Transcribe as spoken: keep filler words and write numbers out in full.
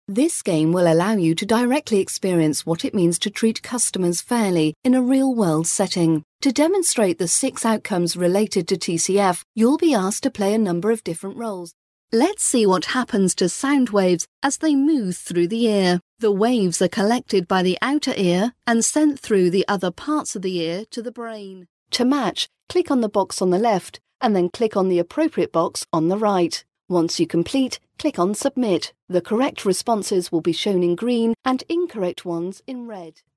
This game will allow you to directly experience what it means to treat customers fairly in a real-world setting. To demonstrate the six outcomes related to T C F, you'll be asked to play a number of different roles. Let's see what happens to sound waves as they move through the ear. The waves are collected by the outer ear and sent through the other parts of the ear to the brain. To match, click on the box on the left and then click on the appropriate box on the right. Once you complete, click on Submit. The correct responses will be shown in green and incorrect ones in red.